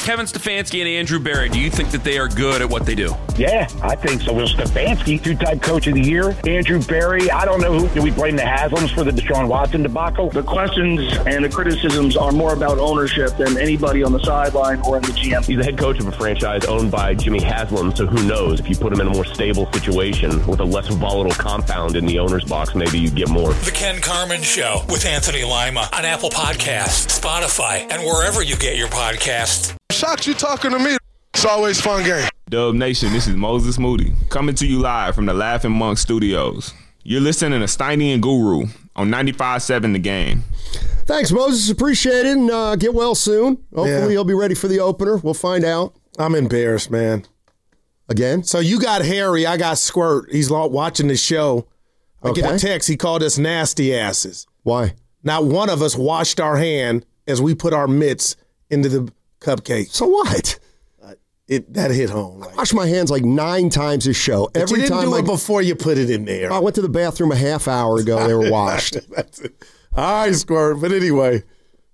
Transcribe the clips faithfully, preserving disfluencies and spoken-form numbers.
Kevin Stefanski and Andrew Berry, do you think that they are good at what they do? Yeah, I think so. Well, Stefanski, two-time coach of the year. Andrew Berry, I don't know who. Do we blame the Haslams for the Deshaun Watson debacle? The questions and the criticisms are more about ownership than anybody on the sideline or in the G M. He's the head coach of a franchise owned by Jimmy Haslam, so who knows? If you put him in a more stable situation with a less volatile compound in the owner's box, maybe you get more. The Ken Carman Show with Anthony Lima on Apple Podcasts, Spotify, and wherever you get your podcasts. Shocked you talking to me. It's always fun game. Dub Nation, this is Moses Moody coming to you live from the Laughing Monk Studios. You're listening to Steiny and Guru on ninety-five seven The Game. Thanks, Moses. Appreciate it. And uh, get well soon. Hopefully yeah. he'll be ready for the opener. We'll find out. I'm embarrassed, man. Again? So you got Harry. I got Squirt. He's watching the show. I okay. get a text. He called us nasty asses. Why? Not one of us washed our hand as we put our mitts into the cupcake. So what? Uh, it that hit home. Right? I washed my hands like nine times this show. But Every you didn't time do I, it before you put it in there. I went to the bathroom a half hour ago. They were washed. That's it. All right, Squirt. But anyway.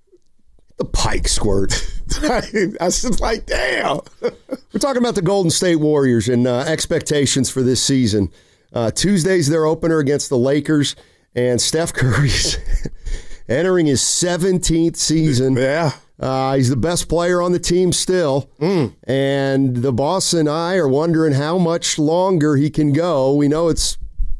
The Pike, Squirt. I was just like, damn. We're talking about the Golden State Warriors and uh, expectations for this season. Uh, Tuesday's their opener against the Lakers, and Steph Curry's entering his seventeenth season. Yeah. Uh, he's the best player on the team still. Mm. And the boss and I are wondering how much longer he can go. We know it's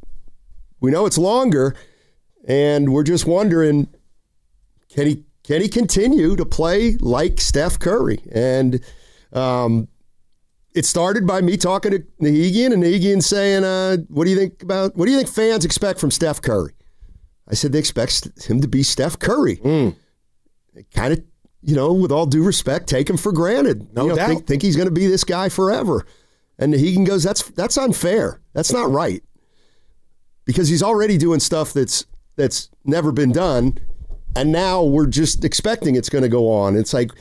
we know it's longer, and we're just wondering, can he Can he continue to play like Steph Curry? And um, it started by me talking to Nahigian and Nahigian saying, uh, what do you think about, what do you think fans expect from Steph Curry? I said they expect him to be Steph Curry. Mm. Kind of, you know, with all due respect, take him for granted. No you know, doubt. Think, think he's going to be this guy forever. And Nahigian goes, that's that's unfair. That's not right. Because he's already doing stuff that's that's never been done. And now we're just expecting it's going to go on. It's like,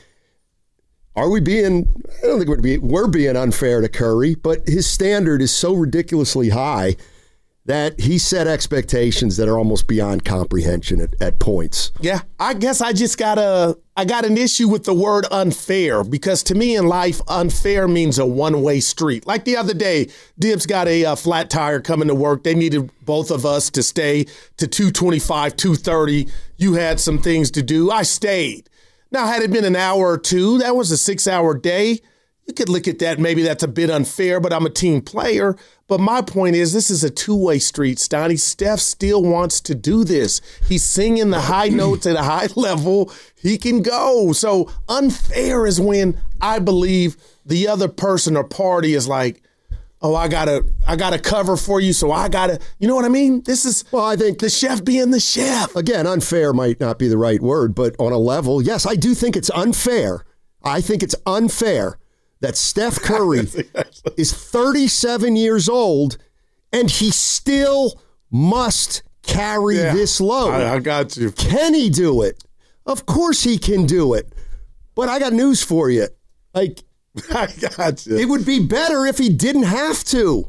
are we being, I don't think we're being, we're being unfair to Curry, but his standard is so ridiculously high that he set expectations that are almost beyond comprehension at, at points. Yeah, I guess I just got a, I got an issue with the word unfair, because to me in life, unfair means a one-way street. Like the other day, Dibs got a uh, flat tire coming to work. They needed both of us to stay to two twenty-five, two thirty. You had some things to do. I stayed. Now, had it been an hour or two, that was a six-hour day. You could look at that. Maybe that's a bit unfair, but I'm a team player. But my point is, this is a two-way street, Stoney. Steph still wants to do this. He's singing the high notes at a high level. He can go. So unfair is when I believe the other person or party is like, oh, I gotta, I gotta cover for you, so I gotta, you know what I mean? This is, well, I think the chef being the chef. Again, unfair might not be the right word, but on a level, yes, I do think it's unfair. I think it's unfair that Steph Curry is thirty-seven years old and he still must carry yeah, this load. I, I got you. Can he do it? Of course he can do it. But I got news for you. Like, I got you. It would be better if he didn't have to.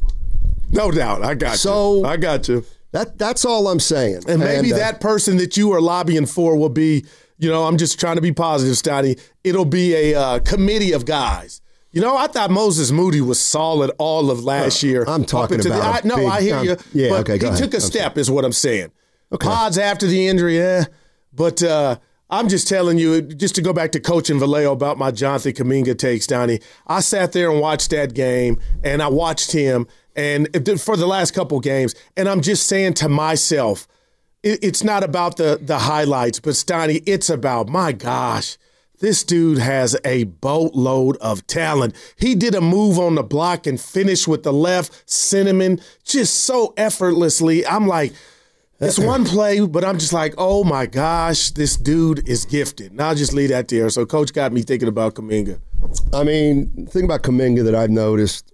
No doubt. I got so, you. I got you. That That's all I'm saying. And maybe and, uh, that person that you are lobbying for will be, you know, I'm just trying to be positive, Stoney. It'll be a uh, committee of guys. You know, I thought Moses Moody was solid all of last uh, year. I'm talking about the, I, No, big, I hear um, you. Yeah, but okay, go he ahead. took a I'm step sorry. is what I'm saying. Okay. Pods after the injury, yeah. But uh, I'm just telling you, just to go back to coaching Vallejo about my Jonathan Kuminga takes, Donnie, I sat there and watched that game, and I watched him and for the last couple games, and I'm just saying to myself, it, it's not about the, the highlights, but, Stoney, it's about, my gosh, this dude has a boatload of talent. He did a move on the block and finished with the left cinnamon just so effortlessly. I'm like, it's one play, but I'm just like, oh, my gosh, this dude is gifted. And I'll just leave that there. So Coach got me thinking about Kuminga. I mean, the thing about Kuminga that I've noticed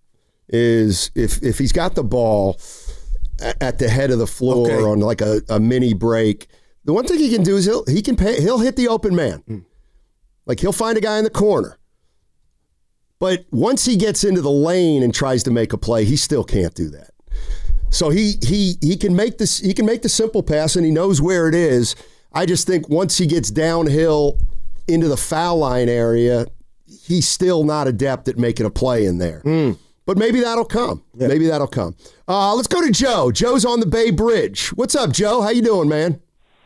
is if if he's got the ball at the head of the floor okay. on like a, a mini break, the one thing he can do is he'll he can pay, he'll hit the open man. Mm. Like, he'll find a guy in the corner. But once he gets into the lane and tries to make a play, he still can't do that. So he he he can make this he can make the simple pass, and he knows where it is. I just think once he gets downhill into the foul line area, he's still not adept at making a play in there. Mm. But maybe that'll come. Yeah. Maybe that'll come. Uh, let's go to Joe. Joe's on the Bay Bridge. What's up, Joe? How you doing, man?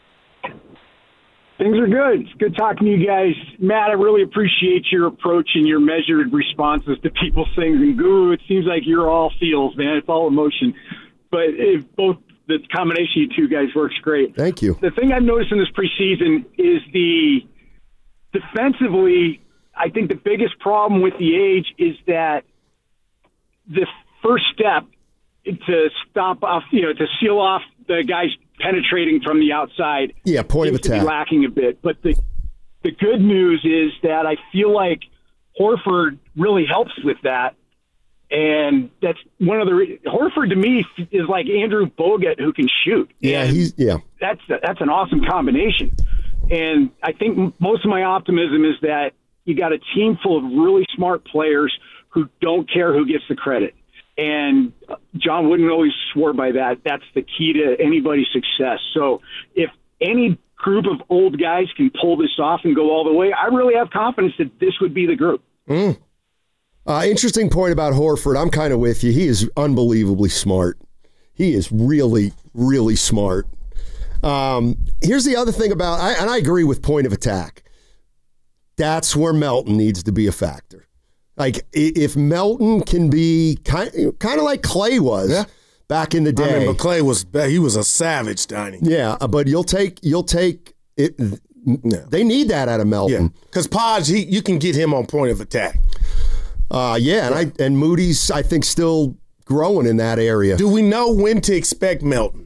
Things are good. It's good talking to you guys. Matt, I really appreciate your approach and your measured responses to people's things. And Goo, it seems like you're all feels, man. It's all emotion. But if both the combination of you two guys works great. Thank you. The thing I've noticed in this preseason is the defensively, I think the biggest problem with the age is that the first step to stop off, you know, to seal off the guys penetrating from the outside. Yeah, point of attack. To be lacking a bit. But the the good news is that I feel like Horford really helps with that. And that's one of the Horford to me is like Andrew Bogut who can shoot. Yeah, and he's yeah. That's that's an awesome combination. And I think most of my optimism is that you got a team full of really smart players who don't care who gets the credit. And John Wooden always swore by that. That's the key to anybody's success. So if any group of old guys can pull this off and go all the way, I really have confidence that this would be the group. Mm. Uh, interesting point about Horford. I'm kind of with you. He is unbelievably smart. He is really, really smart. Um, here's the other thing about, I, and I agree with point of attack. That's where Melton needs to be a factor. Like, if Melton can be kind, kind of like Clay was yeah. back in the day. I remember Clay was, he was a savage, Donnie. Yeah, but you'll take, you'll take it. Yeah. They need that out of Melton. Because yeah. Podge, he, you can get him on point of attack. Uh, yeah, and, I, and Moody's, I think, still growing in that area. Do we know when to expect Melton?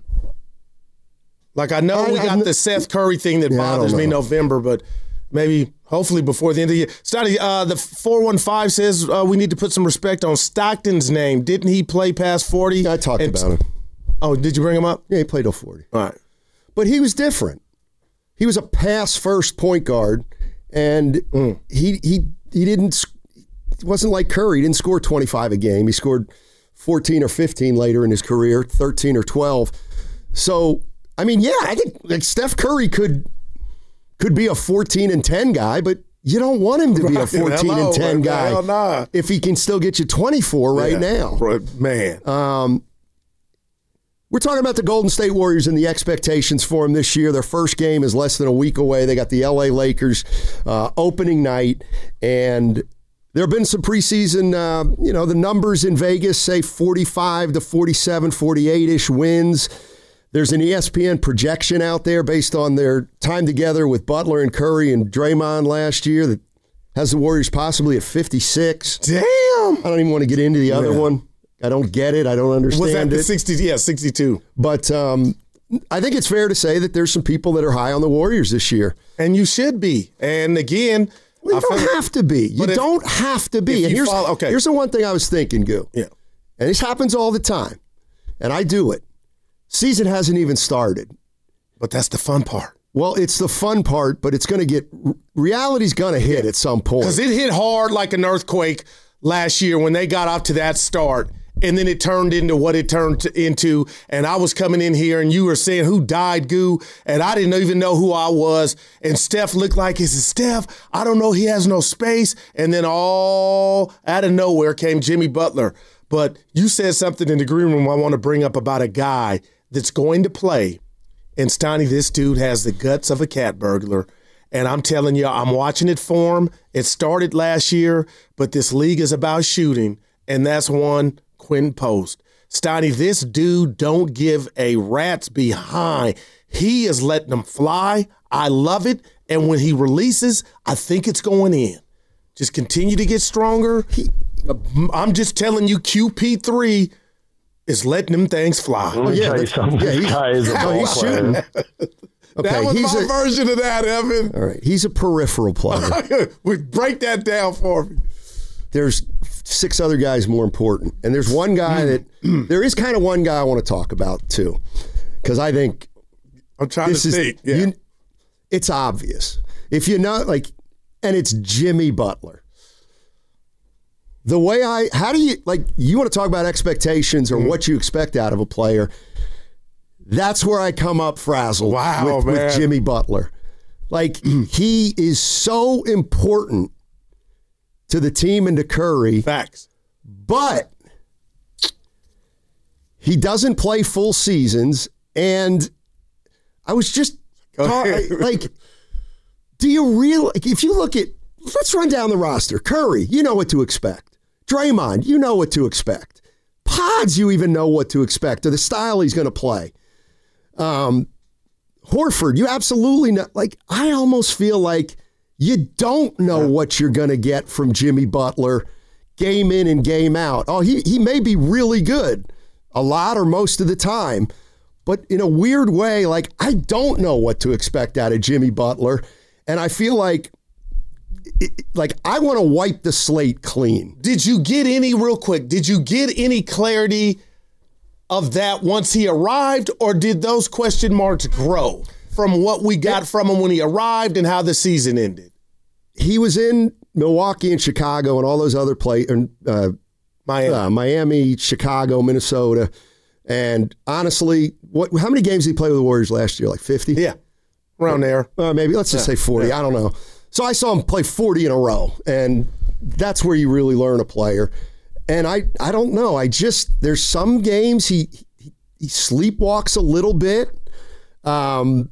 Like, I know I, we got I, the Seth Curry thing that yeah, bothers me in November, but maybe, hopefully, before the end of the year. Stotty, uh, the four one five says uh, we need to put some respect on Stockton's name. Didn't he play past forty? Yeah, I talked and, about him. Oh, did you bring him up? Yeah, he played till forty. All right. But he was different. He was a pass-first point guard, and mm. he he he didn't – it wasn't like Curry. He didn't score twenty-five a game. He scored fourteen or fifteen later in his career, thirteen or twelve. So, I mean, yeah, I think like Steph Curry could could be a fourteen and ten guy, but you don't want him to be a fourteen Hello, and ten guy hell nah. if he can still get you twenty-four right yeah, now. Man. Um, we're talking about the Golden State Warriors and the expectations for them this year. Their first game is less than a week away. They got the L A Lakers uh, opening night, and there have been some preseason, uh, you know, the numbers in Vegas say forty-five to forty-seven, forty-eight-ish wins. There's an E S P N projection out there based on their time together with Butler and Curry and Draymond last year that has the Warriors possibly at fifty-six. Damn! I don't even want to get into the other yeah. one. I don't get it. I don't understand Was that it. the sixty? Yeah, sixty-two. But um, I think it's fair to say that there's some people that are high on the Warriors this year. And you should be. And again, well, you I don't have to be. You if, don't have to be. And here's, follow, okay. here's the one thing I was thinking, Goo. Yeah. And this happens all the time. And I do it. Season hasn't even started. But that's the fun part. Well, it's the fun part, but it's going to get – reality's going to hit at some point. Because it hit hard like an earthquake last year when they got off to that start. And then it turned into what it turned to, into. And I was coming in here and you were saying, who died, Goo? And I didn't even know who I was. And Steph looked like, is it Steph? I don't know. He has no space. And then all out of nowhere came Jimmy Butler. But you said something in the green room I want to bring up about a guy that's going to play. And Steiny, this dude has the guts of a cat burglar. And I'm telling you, I'm watching it form. It started last year, but this league is about shooting. And that's one Quinn Post. Steiny, this dude don't give a rat's behind. He is letting them fly. I love it. And when he releases, I think it's going in. Just continue to get stronger. He, I'm just telling you, Q P three is letting them things fly. Let me yeah, tell you something. Yeah, this guy is a ball he's player. shooting. Okay, that was he's my a, version of that, Evan. All right, he's a peripheral player. We break that down for me. There's six other guys more important. And there's one guy that, there is kind of one guy I want to talk about too. Because I think I'm trying this to is, think. Yeah. You, it's obvious. If you're not like, and it's Jimmy Butler. The way I, how do you, like, you want to talk about expectations or mm-hmm. what you expect out of a player. That's where I come up frazzled wow, with, man. with Jimmy Butler. Like, he is so important to the team and to Curry. Facts. But he doesn't play full seasons, and I was just ta- like, do you really, like, if you look at, let's run down the roster. Curry, you know what to expect. Draymond, you know what to expect. Pods, you even know what to expect, or the style he's going to play. Um, Horford, you absolutely know. Like, I almost feel like you don't know what you're going to get from Jimmy Butler game in and game out. Oh, he he may be really good a lot or most of the time, but in a weird way, like, I don't know what to expect out of Jimmy Butler, and I feel like like I want to wipe the slate clean. Did you get any, real quick, did you get any clarity of that once he arrived, or did those question marks grow from what we got from him when he arrived and how the season ended? He was in Milwaukee and Chicago and all those other play, uh, Miami. Uh, Miami, Chicago, Minnesota. And honestly, what? How many games did he play with the Warriors last year? Like fifty? Yeah, around there. Uh, maybe. Let's just yeah. say forty. Yeah. I don't know. So I saw him play forty in a row, and that's where you really learn a player. And I, I don't know. I just, there's some games he he, he sleepwalks a little bit. Um,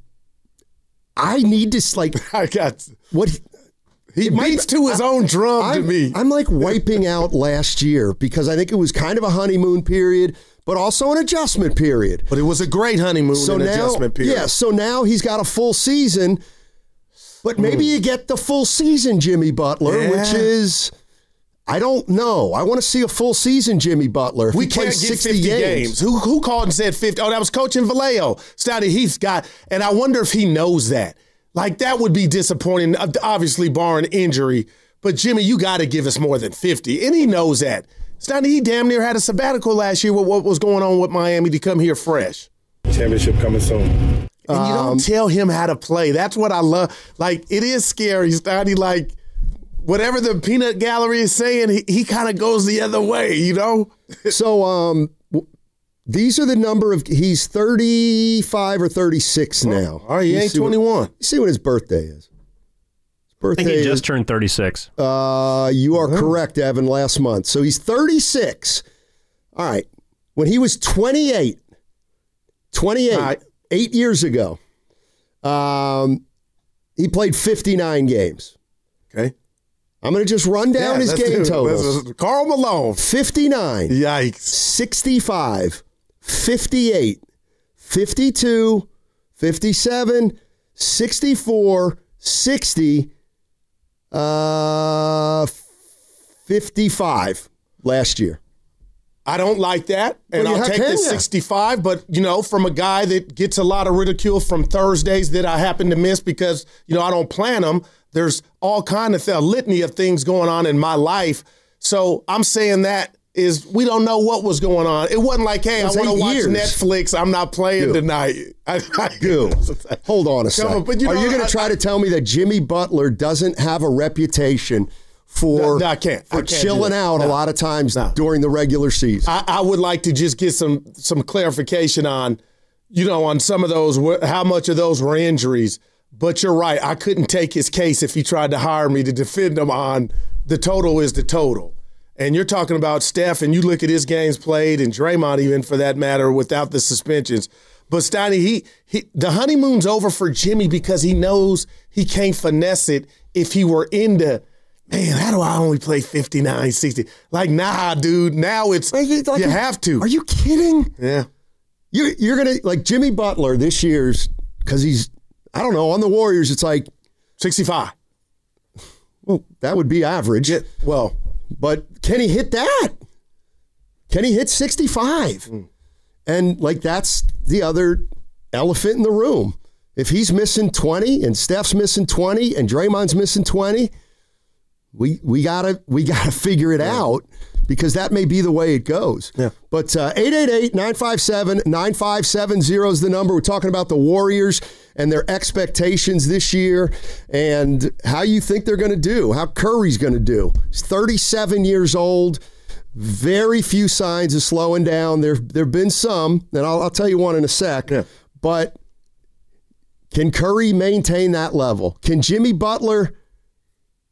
I need to, like, I got what he, he beats to his I, own drum I'm, to me. I'm like wiping out last year because I think it was kind of a honeymoon period, but also an adjustment period. But it was a great honeymoon so and now, adjustment period. Yeah, so now he's got a full season, but maybe mm. you get the full season Jimmy Butler, yeah. which is, I don't know. I want to see a full season Jimmy Butler. If we he can't plays get sixty fifty games. games. Who who called and said fifty? Oh, that was Coach in Vallejo. Stouty Heath's got, and I wonder if he knows that. Like, that would be disappointing, obviously barring injury. But, Jimmy, you got to give us more than fifty. And he knows that. Stouty, he damn near had a sabbatical last year with what was going on with Miami to come here fresh. Championship coming soon. And you don't Um, tell him how to play. That's what I love. Like, it is scary, Stouty. Like, whatever the peanut gallery is saying, he, he kind of goes the other way, you know? So um, w- these are the number of, he's thirty-five or thirty-six now. All right, he ain't twenty-one. You see when his birthday is. His birthday I think he just is, turned thirty-six. Uh, you are correct, Evan, last month. So he's thirty-six. All right. When he was twenty-eight, twenty-eight, right. eight years ago, um, he played fifty-nine games. Okay. I'm going to just run down yeah, his game totals. Karl Malone. fifty-nine. Yikes. sixty-five. fifty-eight. fifty-two. fifty-seven. sixty-four. sixty. Uh, fifty-five last year. I don't like that, and well, I'll take the sixty-five, but, you know, from a guy that gets a lot of ridicule from Thursdays that I happen to miss because, you know, I don't plan them. There's all kind of a litany of things going on in my life. So I'm saying that is we don't know what was going on. It wasn't like, hey, I want to watch years. Netflix. I'm not playing Dude. tonight. I, I, Dude, hold on a second. But you Are know, you going to try to tell me that Jimmy Butler doesn't have a reputation for, no, no, I can't. for I can't chilling out no. a lot of times no. during the regular season? I, I would like to just get some some clarification on, you know, on some of those, how much of those were injuries. But you're right. I couldn't take his case if he tried to hire me to defend him on the total is the total. And you're talking about Steph, and you look at his games played, and Draymond even for that matter, without the suspensions. But Steiny, he, he the honeymoon's over for Jimmy because he knows he can't finesse it if he were into, man, how do I only play fifty-nine, sixty? Like, nah, dude. Now it's, like, you have to. Are you kidding? Yeah. You're, you're going to, like, Jimmy Butler this year's, because he's, I don't know, on the Warriors, it's like sixty-five. Well, that would be average. Yeah, well, but can he hit that? Can he hit sixty-five? Mm. And, like, that's the other elephant in the room. If he's missing twenty and Steph's missing twenty and Draymond's missing twenty, we we gotta we gotta figure it yeah. out. Because that may be the way it goes. Yeah. But uh, eight eight eight, nine five seven, nine five seven zero is the number. We're talking about the Warriors and their expectations this year and how you think they're going to do, how Curry's going to do. He's thirty-seven years old. Very few signs of slowing down. There there have been some, and I'll, I'll tell you one in a sec. Yeah. But can Curry maintain that level? Can Jimmy Butler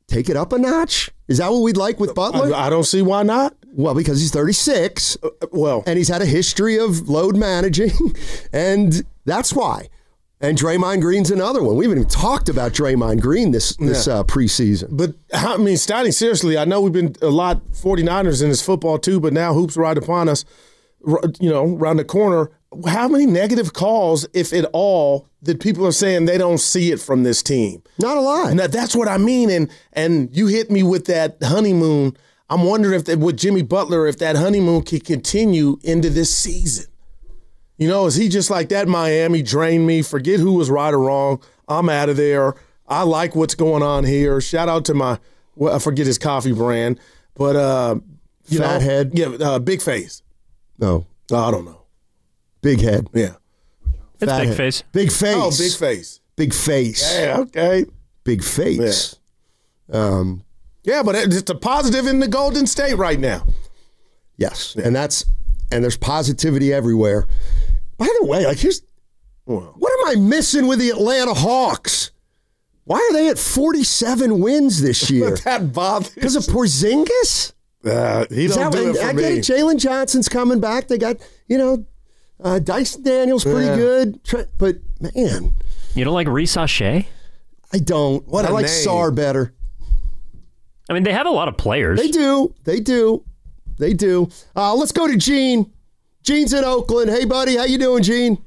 take it up a notch? Is that what we'd like with Butler? I, I don't see why not. Well, because he's thirty-six. Uh, well, and he's had a history of load managing, and that's why. And Draymond Green's another one. We haven't even talked about Draymond Green this this yeah. uh, preseason. But, I mean, Steiny, seriously, I know we've been a lot forty-niners in this football too, but now hoops right upon us, you know, around the corner. How many negative calls, if at all, that people are saying they don't see it from this team? Not a lot. And that, that's what I mean. And and you hit me with that honeymoon. I'm wondering if that, with Jimmy Butler, if that honeymoon can continue into this season. You know, is he just like that Miami drained me, forget who was right or wrong, I'm out of there. I like what's going on here. Shout out to my, well, I forget his coffee brand, but uh, you Fathead? know, yeah, uh, Big Face. No. Oh, I don't know. Big Head. Yeah. It's Fat Big head. Face. Big Face. Oh, Big Face. Big Face. Yeah, okay. Big Face. Yeah. Um, yeah, but it's a positive in the Golden State right now. Yes, yeah. and that's and there's positivity everywhere. By the way, like here's well, what am I missing with the Atlanta Hawks? Why are they at forty-seven wins this year? That bothers because of Porzingis? Uh, he Is don't that, do it for I me. get it. Jalen Johnson's coming back. They got you know uh, Dyson Daniels pretty Yeah. good, but man, you don't like Reese Shea? I don't. What I a like name. Sarr better. I mean, they have a lot of players. They do. They do. They do. Uh, let's go to Gene. Gene's in Oakland. Hey, buddy. How you doing, Gene?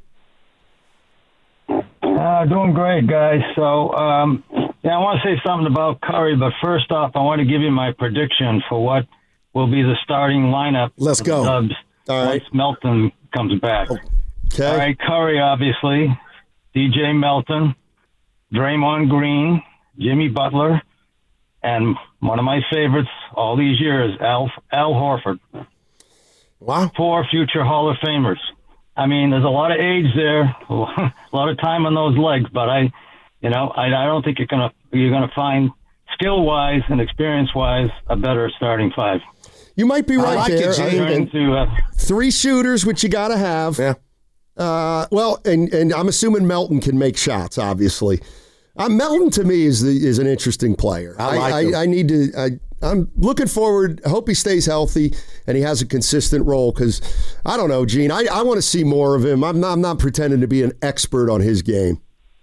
Uh, doing great, guys. So, um, yeah, I want to say something about Curry, but first off, I want to give you my prediction for what will be the starting lineup. Let's for go. the Dubs All right. once Melton comes back. Okay. All right, Curry, obviously, D J Melton, Draymond Green, Jimmy Butler, and one of my favorites all these years, Al, Al Horford. Wow. Four future Hall of Famers. I mean, there's a lot of age there, a lot of time on those legs, but I, you know, I, I don't think you're gonna you're gonna find skill wise and experience wise a better starting five. You might be right like there. it, Gene. I- Turn and to, uh, three shooters, which you got to have. Yeah. Uh, well, and and I'm assuming Melton can make shots. Obviously, uh, Melton to me is the, is an interesting player. I like I, him. I, I need to. I, I'm looking forward. I hope he stays healthy and he has a consistent role because I don't know, Gene. I, I want to see more of him. I'm not, I'm not pretending to be an expert on his game.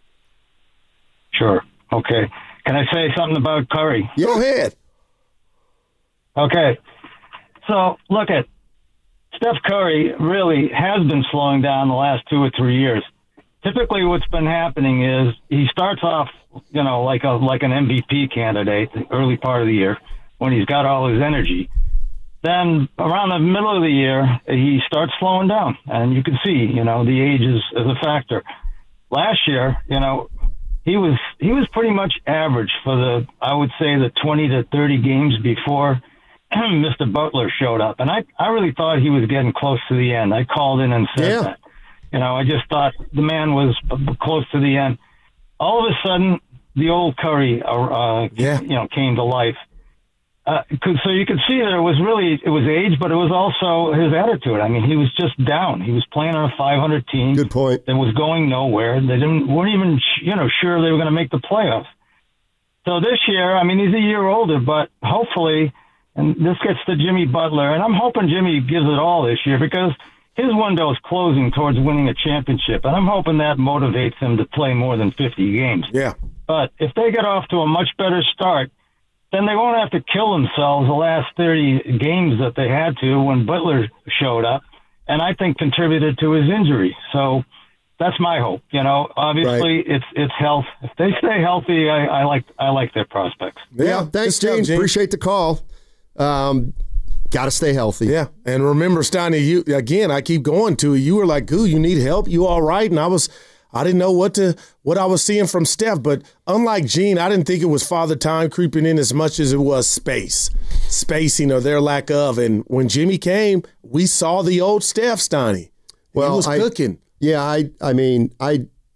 Sure. Okay. Can I say something about Curry? Yeah. Go ahead. Okay. So look at Steph Curry really has been slowing down the last two or three years. Typically what's been happening is he starts off, you know, like a like an M V P candidate the early part of the year when he's got all his energy. Then around the middle of the year, he starts slowing down. And you can see, you know, the age is, is a factor. Last year, you know, he was he was pretty much average for the, I would say, the twenty to thirty games before Mister Butler showed up. And I, I really thought he was getting close to the end. I called in and said Yeah. that. You know, I just thought the man was close to the end. All of a sudden, the old Curry, uh, Yeah. you know, came to life. Uh, 'cause- so you could see that it was really, it was age, but it was also his attitude. I mean, he was just down. He was playing on a five hundred team. Good point. That was going nowhere. They didn't, weren't even, you know, sure they were going to make the playoffs. So this year, I mean, he's a year older, but hopefully, and this gets to Jimmy Butler, and I'm hoping Jimmy gives it all this year because his window is closing towards winning a championship, and I'm hoping that motivates him to play more than fifty games. Yeah. But if they get off to a much better start, then they won't have to kill themselves the last thirty games that they had to when Butler showed up, and I think contributed to his injury. So that's my hope. You know, obviously Right. it's it's health. If they stay healthy, I, I like I like their prospects. Yeah. Thanks, good stuff, Gene. Gene. Appreciate the call. Um, got to stay healthy. Yeah, and remember, Steiny, you again. I keep going to you. Were like, "Goo, you need help. You all right?" And I was, I didn't know what to what I was seeing from Steph. But unlike Gene, I didn't think it was Father Time creeping in as much as it was space, spacing or their lack of. And when Jimmy came, we saw the old Steph, Steiny. Well, he was I- cooking. Yeah. I. I mean, I.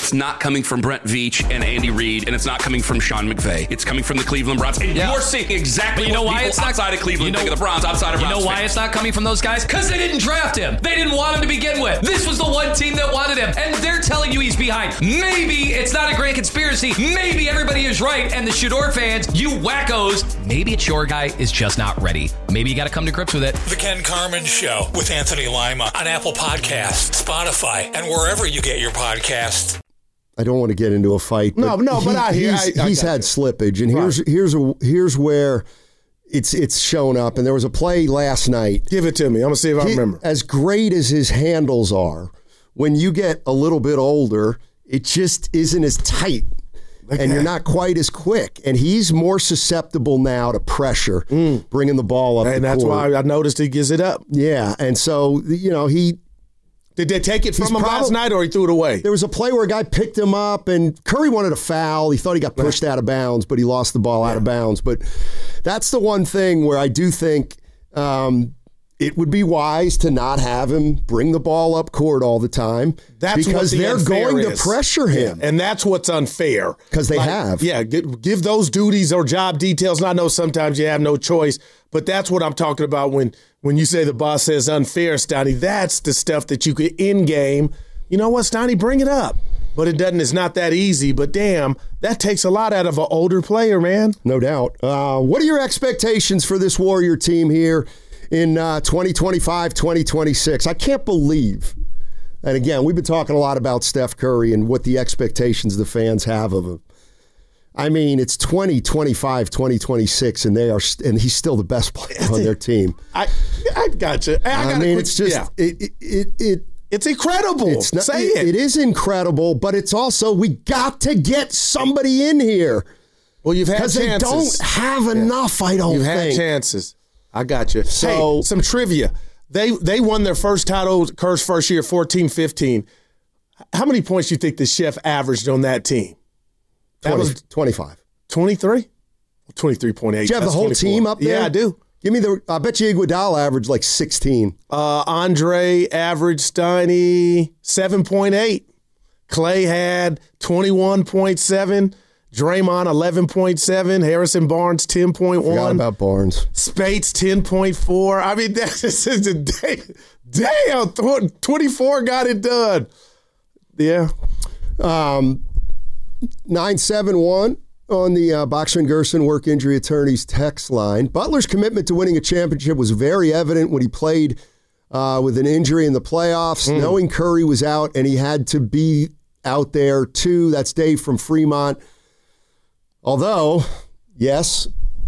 It's not coming from Brent Veach and Andy Reid, and it's not coming from Sean McVay. It's coming from the Cleveland Browns. And Yeah. you're seeing exactly But you know what why people it's not- outside of Cleveland you know- think of the Browns, outside of You Browns know why fans. it's not coming from those guys? Because they didn't draft him. They didn't want him to begin with. This was the one team that wanted him, and they're telling you he's behind. Maybe it's not a grand conspiracy. Maybe everybody is right, and the Shador fans, you wackos, maybe it's your guy is just not ready. Maybe you got to come to grips with it. The Ken Carmen Show with Anthony Lima on Apple Podcasts, Spotify, and wherever you get your podcasts. I don't want to get into a fight. No, no, but I hear- he's, I- I he's got had you. slippage, and here's here's a, here's where it's it's shown up. And there was a play last night. Give it to me. I'm gonna see if I He- remember. As great as his handles are, when you get a little bit older, it just isn't as tight. And you're not quite as quick. And he's more susceptible now to pressure, bringing the ball up. And the that's court. why I noticed he gives it up. Yeah. And so, you know, he. Did they take it from He's him last probably- night, or he threw it away? There was a play where a guy picked him up, and Curry wanted a foul. He thought he got pushed out of bounds, but he lost the ball out of bounds. But that's the one thing where I do think um, it would be wise to not have him bring the ball up court all the time. That's because what the they're unfair going is. to pressure him. Yeah, and that's what's unfair. Because they Like, have. Yeah, give, give those duties or job details. And I know sometimes you have no choice, but that's what I'm talking about when when you say the boss says unfair, Stoney. That's the stuff that you could in game. You know what, Stoney, bring it up. But it doesn't. It's not that easy. But damn, that takes a lot out of an older player, man. No doubt. Uh, what are your expectations for this Warrior team here in uh, twenty twenty-five, twenty twenty-six? I can't believe. And again, we've been talking a lot about Steph Curry and what the expectations the fans have of him. I mean, it's twenty twenty-five, twenty twenty-six, and they are, st- and he's still the best player on their team. I I got you. I, I, gotta mean, quit- it's just yeah. it, it it it It's incredible. It's not, Say it, it. it is incredible, but it's also we got to get somebody in here. Well, you've had because chances. they don't have enough. I don't You've think. had chances. I got you. So- hey, some trivia. They they won their first title, Kerr's first year, fourteen fifteen. How many points do you think the Chef averaged on that team? That twenty, was twenty-five. twenty-three? twenty-three point eight. Do you have That's the whole twenty-four. team up there? Yeah, I do. Give me the. I bet you Iguodala averaged like sixteen. Uh, Andre averaged Steiny seven point eight. Clay had twenty-one point seven. Draymond eleven point seven. Harrison Barnes ten point one. Forgot about Barnes. Spates ten point four. I mean, that's just a day. Damn, twenty-four got it done. Yeah. Um, nine seven one on the uh, Boxer and Gerson Work Injury Attorneys text line. Butler's commitment to winning a championship was very evident when he played uh, with an injury in the playoffs, Mm. knowing Curry was out and he had to be out there too. That's Dave from Fremont. Although, yes,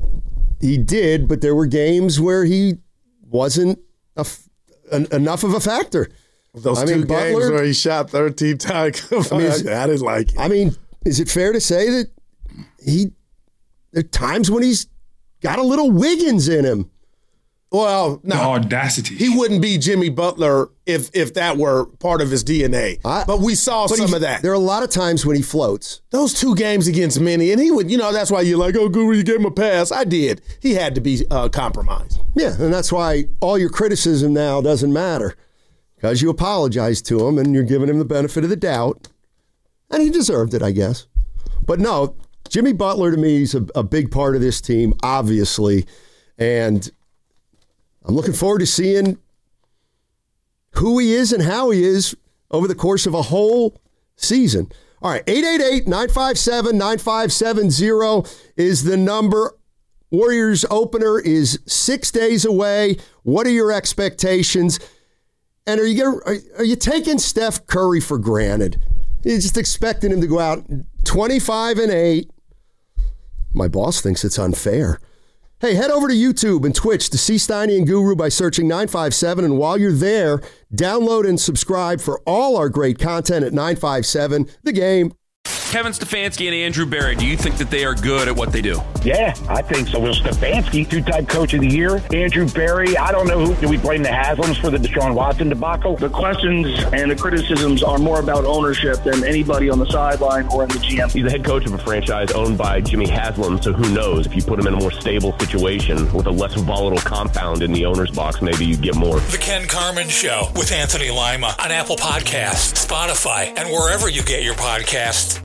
he did, but there were games where he wasn't a f- an, enough of a factor. Those I two mean, games Butler- where he shot thirteen times. I, mean, mean, is- I didn't like it. I mean, is it fair to say that he there are times when he's got a little Wiggins in him? Well, no. The audacity. He wouldn't be Jimmy Butler if if that were part of his D N A. I- but we saw But some he- of that. There are a lot of times when he floats. Those two games against Minnie, and he would, you know, that's why you're like, oh, Guru, you gave him a pass. I did. He had to be uh, compromised. Yeah, and that's why all your criticism now doesn't matter because you apologized to him and you're giving him the benefit of the doubt. And he deserved it, I guess. But no, Jimmy Butler to me is a, a big part of this team, obviously. And I'm looking forward to seeing who he is and how he is over the course of a whole season. All right, eight eight eight, nine five seven, nine five seven zero is the number. Warriors opener is six days away. What are your expectations? And are you gonna, are, are you taking Steph Curry for granted? You're just expecting him to go out twenty-five and eight. My boss thinks it's unfair. Hey, head over to YouTube and Twitch to see Steiny and Guru by searching nine five seven. And while you're there, download and subscribe for all our great content at nine five seven The Game. Kevin Stefanski and Andrew Berry, do you think that they are good at what they do? Yeah, I think so. Will Stefanski, two-time coach of the year. Andrew Berry, I don't know who. Do we blame the Haslams for the Deshaun Watson debacle? The questions and the criticisms are more about ownership than anybody on the sideline or in the G M. He's the head coach of a franchise owned by Jimmy Haslam, so who knows? If you put him in a more stable situation with a less volatile compound in the owner's box, maybe you get more. The Ken Carman Show with Anthony Lima on Apple Podcasts, Spotify, and wherever you get your podcasts.